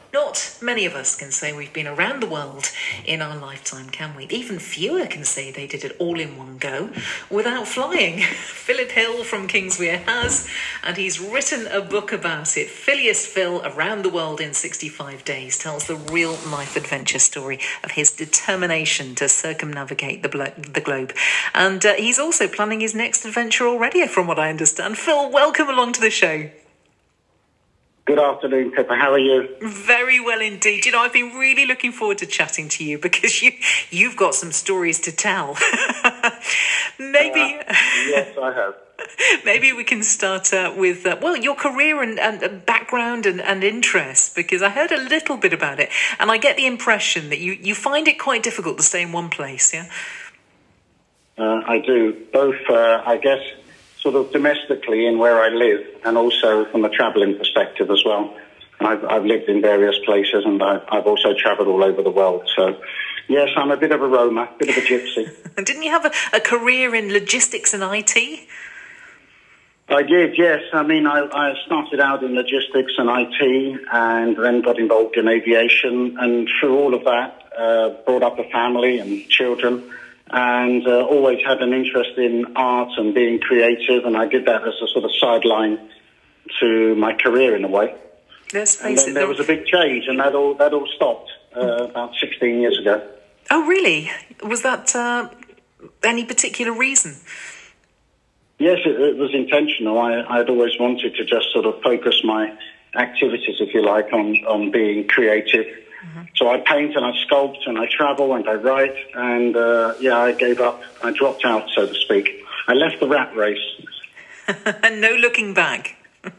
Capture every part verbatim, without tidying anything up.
Not many of us can say we've been around the world in our lifetime, can we? Even fewer can say they did it all in one go without flying. Philip Hill from Kingswear has, and he's written a book about it. Phileas Phil, Around the World in sixty-five days, tells the real-life adventure story of his determination to circumnavigate the, blo- the globe. And uh, he's also planning his next adventure already, from what I understand. Phil, welcome along to the show. Good afternoon, Pippa. How are you? Very well indeed. You know, I've been really looking forward to chatting to you because you, you've got some stories to tell. Maybe... Uh, yes, I have. Maybe we can start uh, with, uh, well, your career and, and background and, and interests, because I heard a little bit about it, and I get the impression that you, you find it quite difficult to stay in one place, yeah? Uh, I do. Both, uh, I guess... sort of domestically in where I live, and also from a travelling perspective as well. I've, I've lived in various places, and I've, I've also travelled all over the world. So, yes, I'm a bit of a roamer, a bit of a gypsy. Didn't you have a, a career in logistics and I T? I did, yes. I mean, I, I started out in logistics and I T, and then got involved in aviation, and through all of that, uh, brought up a family and children, and uh, always had an interest in art and being creative, and I did that as a sort of sideline to my career in a way. Let's face and then it, there was a big change, and that all that all stopped uh, about sixteen years ago. Oh, really? Was that uh, any particular reason? Yes, it, it was intentional. I I'd always wanted to just sort of focus my activities, if you like, on, on being creative. Mm-hmm. So I paint and I sculpt and I travel and I write, and uh, yeah, I gave up. I dropped out, so to speak. I left the rat race. And no looking back.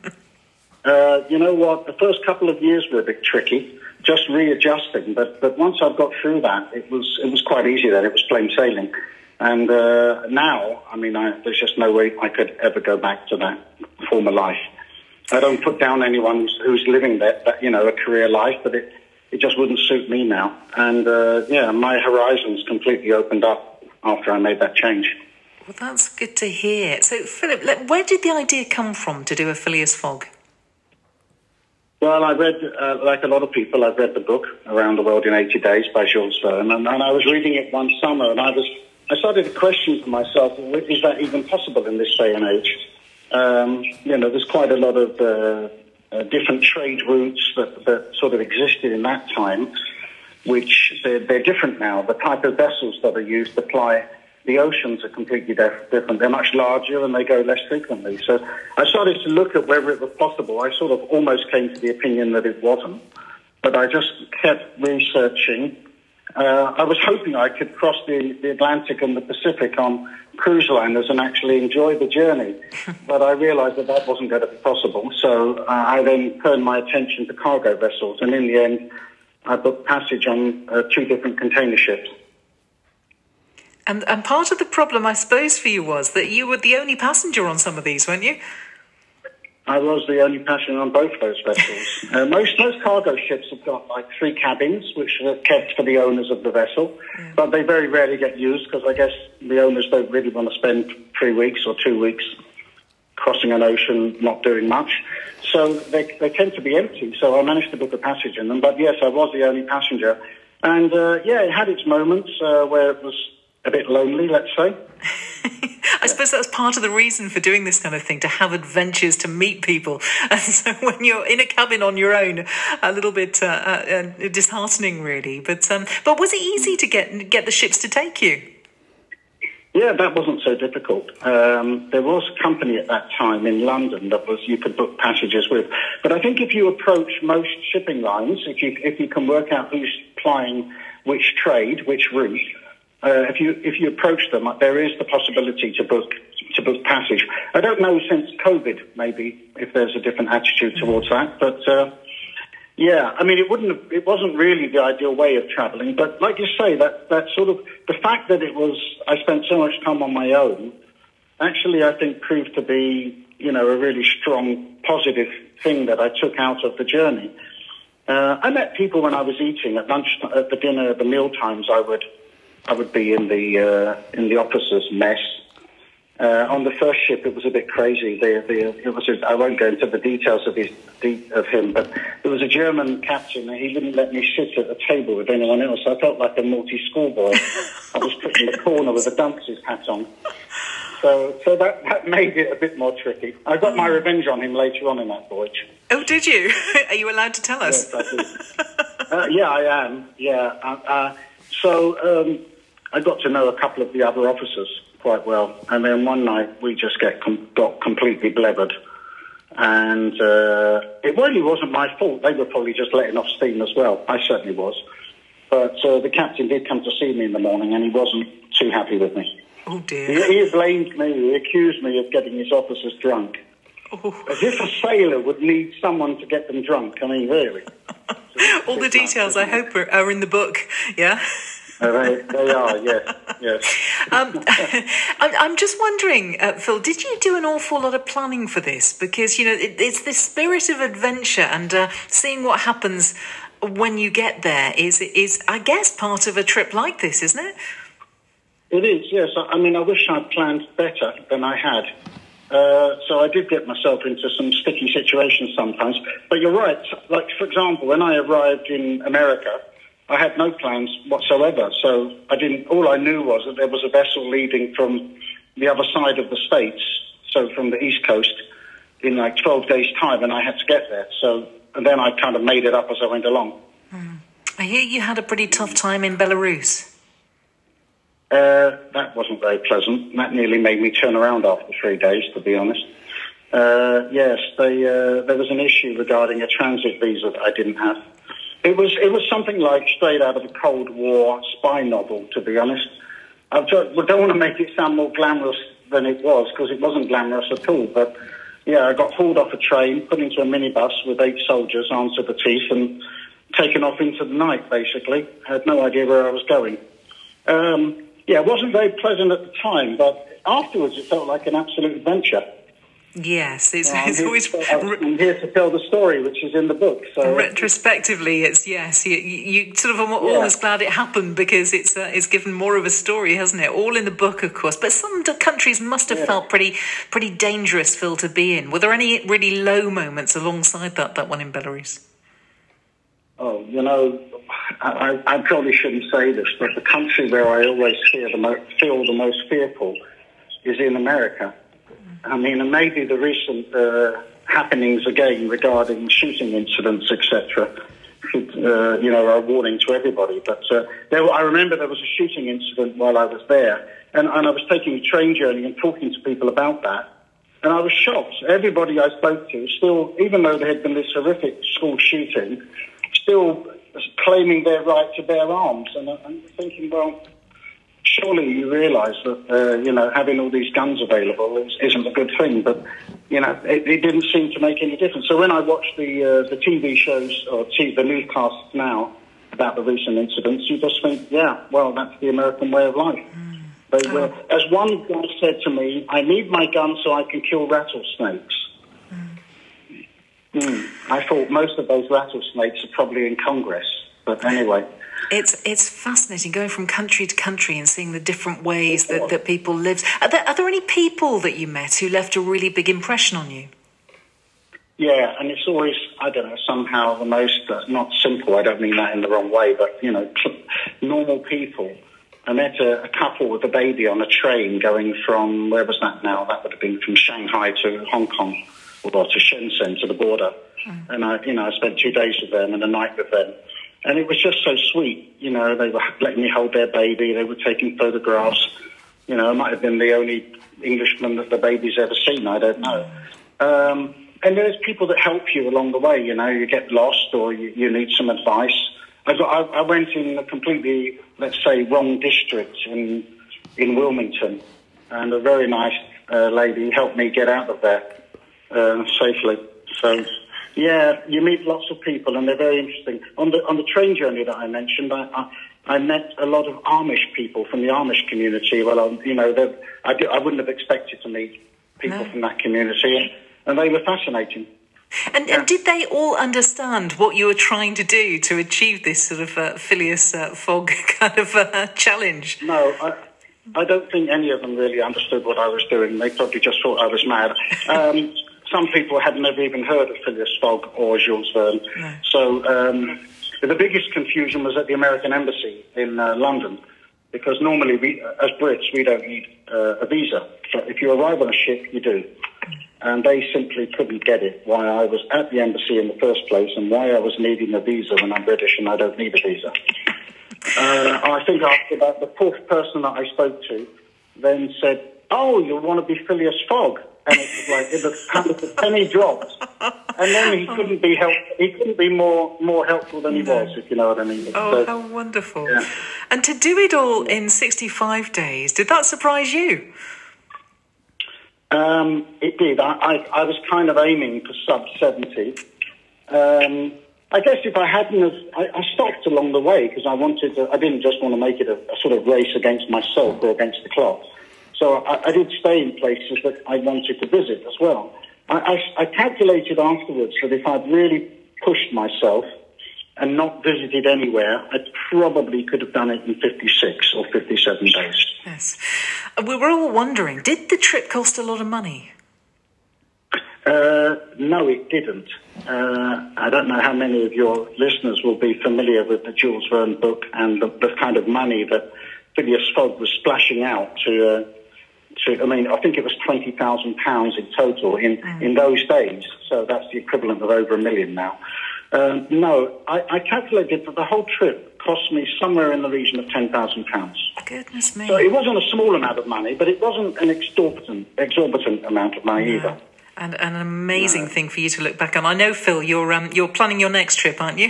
uh, you know what? The first couple of years were a bit tricky, just readjusting. But but once I've got through that, it was it was quite easy. Then it was plain sailing. And uh, now, I mean, I, there's just no way I could ever go back to that former life. I don't put down anyone who's, who's living that, that you know a career life, but it. It just wouldn't suit me now. And, uh, yeah, my horizons completely opened up after I made that change. Well, that's good to hear. So, Philip, where did the idea come from to do a Phileas Fogg? Well, I read, uh, like a lot of people, I've read the book Around the World in eighty days by Jules Verne, and, and I was reading it one summer, and I was I started to question to myself, is that even possible in this day and age? Um, you know, there's quite a lot of... Uh, Uh, different trade routes that, that sort of existed in that time, which they're, they're different now. The type of vessels that are used to ply the oceans are completely def- different. They're much larger and they go less frequently. So I started to look at whether it was possible. I sort of almost came to the opinion that it wasn't, but I just kept researching. Uh, I was hoping I could cross the, the Atlantic and the Pacific on cruise liners and actually enjoy the journey. But I realised that that wasn't going to be possible. So uh, I then turned my attention to cargo vessels. And in the end, I booked passage on uh, two different container ships. And, and part of the problem, I suppose, for you was that you were the only passenger on some of these, weren't you? I was the only passenger on both those vessels. uh, most most cargo ships have got like three cabins, which are kept for the owners of the vessel, yeah. But they very rarely get used because I guess the owners don't really want to spend three weeks or two weeks crossing an ocean not doing much. So they they tend to be empty. So I managed to book a passage in them. But yes, I was the only passenger. And uh, yeah, it had its moments uh, where it was a bit lonely, let's say. I suppose that's part of the reason for doing this kind of thing, to have adventures, to meet people. And so when you're in a cabin on your own, a little bit uh, uh, disheartening, really. But um, but was it easy to get get the ships to take you? Yeah, that wasn't so difficult. Um, there was a company at that time in London that was you could book passages with. But I think if you approach most shipping lines, if you if you can work out who's plying which trade, which route, Uh, if you if you approach them, there is the possibility to book to book passage. I don't know since COVID, maybe if there's a different attitude towards that, but uh, yeah, I mean it wouldn't have, it wasn't really the ideal way of travelling. But like you say, that that sort of the fact that it was I spent so much time on my own, actually I think proved to be you know a really strong positive thing that I took out of the journey. Uh, I met people when I was eating at lunch, at the dinner, at the meal times. I would. I would be in the uh, in the officers' mess, Uh, on the first ship, it was a bit crazy. The, the, it was a, I won't go into the details of, his, of him, but there was a German captain, and he wouldn't let me sit at a table with anyone else. I felt like a naughty schoolboy. I was put in the corner with a dunce's hat on. So, so that, that made it a bit more tricky. I got my revenge on him later on in that voyage. Oh, did you? Are you allowed to tell us? Yes, I did. uh, yeah, I am. Yeah. Uh, uh, so um, I got to know a couple of the other officers quite well, and then one night we just get com- got completely blubbered, and uh, it really wasn't my fault. They were probably just letting off steam as well. I certainly was, but uh, the captain did come to see me in the morning, and he wasn't too happy with me. Oh dear! He, he blamed me. He accused me of getting his officers drunk, oh. As if a sailor would need someone to get them drunk. I mean, really. All the details, I hope, are, are in the book. Yeah. Uh, they, they are, yes, yes. um, I'm just wondering, uh, Phil, did you do an awful lot of planning for this? Because, you know, it, it's this spirit of adventure, and uh, seeing what happens when you get there is, is, I guess, part of a trip like this, isn't it? It is, yes. I, I mean, I wish I'd planned better than I had. Uh, so I did get myself into some sticky situations sometimes. But you're right. Like, for example, when I arrived in America, I had no plans whatsoever, so I didn't. All I knew was that there was a vessel leaving from the other side of the States, so from the East Coast, in like twelve days' time, and I had to get there. So, and then I kind of made it up as I went along. Mm. I hear you had a pretty tough time in Belarus. Uh, that wasn't very pleasant. That nearly made me turn around after three days, to be honest. Uh, yes, they, uh, there was an issue regarding a transit visa that I didn't have. It was it was something like straight out of a Cold War spy novel, to be honest. I don't want to make it sound more glamorous than it was, because it wasn't glamorous at all. But, yeah, I got hauled off a train, put into a minibus with eight soldiers, armed to the teeth, and taken off into the night, basically. I had no idea where I was going. Um, yeah, it wasn't very pleasant at the time, but afterwards it felt like an absolute adventure. Yes, it's, uh, it's always... To, I'm here to tell the story, which is in the book. So retrospectively, it's, yes, you, you sort of are almost yeah. glad it happened, because it's uh, it's given more of a story, hasn't it? All in the book, of course. But some countries must have yeah. felt pretty pretty dangerous, Phil, to be in. Were there any really low moments alongside that, that one in Belarus? Oh, you know, I, I probably shouldn't say this, but the country where I always feel the, mo- feel the most fearful is in America. I mean, and maybe the recent uh, happenings again regarding shooting incidents, et cetera, uh, you know, are a warning to everybody. But uh, there, I remember there was a shooting incident while I was there, and, and I was taking a train journey and talking to people about that, and I was shocked. Everybody I spoke to, still, even though there had been this horrific school shooting, still claiming their right to bear arms. And I'm thinking, well, surely you realise that, uh, you know, having all these guns available is, isn't a good thing. But, you know, it, it didn't seem to make any difference. So when I watched the uh, the T V shows or t- the newscasts now about the recent incidents, you just think, yeah, well, that's the American way of life. Mm. They were, oh. As one guy said to me, I need my gun so I can kill rattlesnakes. Mm. Mm. I thought most of those rattlesnakes are probably in Congress. But anyway... It's it's fascinating going from country to country and seeing the different ways that, that people live. Are there, are there any people that you met who left a really big impression on you? Yeah, and it's always, I don't know, somehow the most, uh, not simple, I don't mean that in the wrong way, but, you know, normal people. I met a, a couple with a baby on a train going from, where was that now? That would have been from Shanghai to Hong Kong, or to Shenzhen, to the border. Mm. And, I, you know, I spent two days with them and a night with them. And it was just so sweet, you know, they were letting me hold their baby, they were taking photographs, you know, I might have been the only Englishman that the baby's ever seen, I don't know. Um, and there's people that help you along the way, you know, you get lost or you, you need some advice. I, got, I, I went in a completely, let's say, wrong district in, in Wilmington, and a very nice uh, lady helped me get out of there uh, safely, so... Yeah, you meet lots of people, and they're very interesting. On the on the train journey that I mentioned, I I, I met a lot of Amish people from the Amish community. Well, I, you know, I, I wouldn't have expected to meet people no. from that community, and they were fascinating. And, yeah. and did they all understand what you were trying to do to achieve this sort of uh, Phileas uh, Fogg kind of uh, challenge? No, I, I don't think any of them really understood what I was doing. They probably just thought I was mad. Um, some people had never even heard of Phileas Fogg or Jules Verne. No. So um, the biggest confusion was at the American Embassy in uh, London, because normally, we, as Brits, we don't need uh, a visa. So if you arrive on a ship, you do. And they simply couldn't get it, why I was at the embassy in the first place and why I was needing a visa when I'm British and I don't need a visa. Uh, I think after that, the fourth person that I spoke to then said, oh, you want to be Phileas Fogg? And it was like, it was kind of the penny dropped. And then he couldn't be help. He couldn't be more more helpful than he no. was, if you know what I mean. Oh, so, how wonderful. Yeah. And to do it all in sixty-five days, did that surprise you? Um, it did. I, I, I was kind of aiming for sub seventy. Um, I guess if I hadn't have, I, I stopped along the way because I wanted to, I didn't just want to make it a, a sort of race against myself or against the clock. So I, I did stay in places that I wanted to visit as well. I, I, I calculated afterwards that if I'd really pushed myself and not visited anywhere, I probably could have done it in fifty-six or fifty-seven days. Yes. We were all wondering, did the trip cost a lot of money? Uh, no, it didn't. Uh, I don't know how many of your listeners will be familiar with the Jules Verne book and the, the kind of money that Phileas Fogg was splashing out to... Uh, To, I mean, I think it was twenty thousand pounds in total in, mm. in those days. So that's the equivalent of over a million now. Um, no, I, I calculated that the whole trip cost me somewhere in the region of ten thousand pounds. Goodness me. So it wasn't a small amount of money, but it wasn't an exorbitant, exorbitant amount of money no. either. And, and an amazing no. thing for you to look back on. I know, Phil, you're, um, you're planning your next trip, aren't you?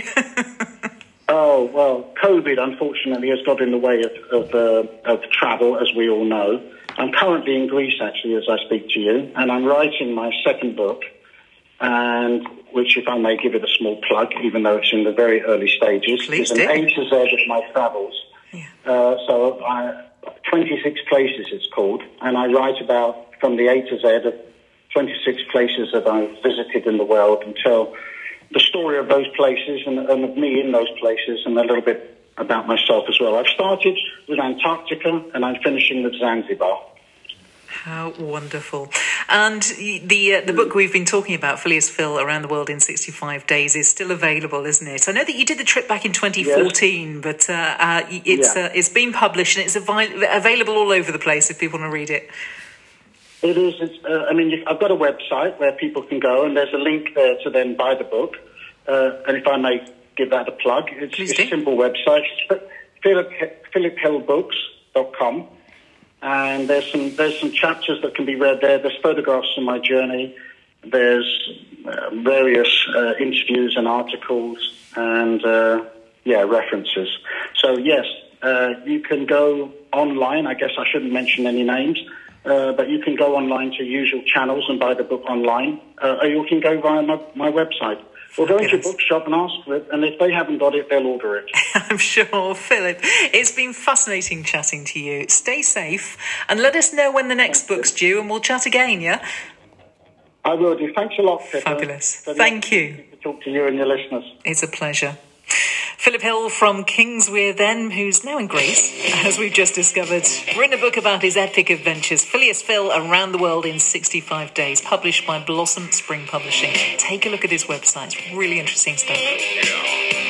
Oh, well, COVID, unfortunately, has got in the way of, of, uh, of travel, as we all know. I'm currently in Greece, actually, as I speak to you, and I'm writing my second book, and which, if I may give it a small plug, even though it's in the very early stages, Please is do. an A to Z of my travels. Yeah. Uh, so I, twenty-six places it's called, and I write about, from the A to Z of twenty-six places that I've visited in the world, and tell the story of those places and, and of me in those places, and a little bit about myself as well. I've started with Antarctica and I'm finishing with Zanzibar. How wonderful. And the uh, the book we've been talking about, Phileas Phil Around the World in sixty-five days, is still available, isn't it? I know that you did the trip back in twenty fourteen, yes. but uh, uh, it's yeah. uh, it's been published and it's av- available all over the place if people want to read it. It is. It's, uh, I mean, I've got a website where people can go and there's a link there to then buy the book. Uh, and if I may give that a plug. It's, it's a simple website, philip hill books dot com, and there's some there's some chapters that can be read there. There's photographs of my journey. There's uh, various uh, interviews and articles, and uh, yeah, references. So yes, uh, you can go online. I guess I shouldn't mention any names, uh, but you can go online to usual channels and buy the book online, uh, or you can go via my, my website. Or go into a bookshop and ask for it, and if they haven't got it, they'll order it. I'm sure, Philip. It's been fascinating chatting to you. Stay safe, and let us know when the next Thank book's you. due, and we'll chat again, yeah? I will do. Thanks a lot, Pippa. Fabulous. Thank you. To talk to you and your listeners. It's a pleasure. Philip Hill from Kingswear then, who's now in Greece, as we've just discovered, written a book about his epic adventures, Phileas Phil Around the World in sixty-five days, published by Blossom Spring Publishing. Take a look at his website. It's really interesting stuff.